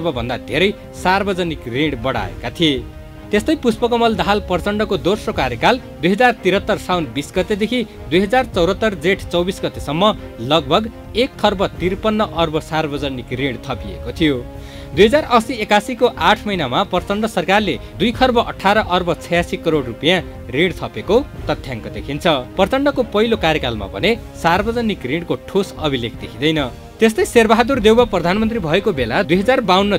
भन्दा धेरै सार्वजनिक ऋण बढाएका थिए। त्यस्तै पुष्पकमल दाहाल प्रचण्डको दोस्रो कार्यकाल 2073 साउन 20 गतेदेखि 2074 जेठ 24 गतेसम्म लगभग 1,53 अर्ब सार्वजनिक ऋण थपिएको थियो। 2080-81 को 8 महिनामा प्रचण्ड सरकारले 2,18 अर्ब 86 करोड रुपियाँ ऋण थपेको तथ्याङ्क देखिन्छ। प्रचण्डको पहिलो कार्यकालमा भने सार्वजनिक ऋणको ठोस अभिलेख देखिँदैन। त्यस्तै शेरबहादुर देउवा प्रधानमन्त्री भएको बेला 2052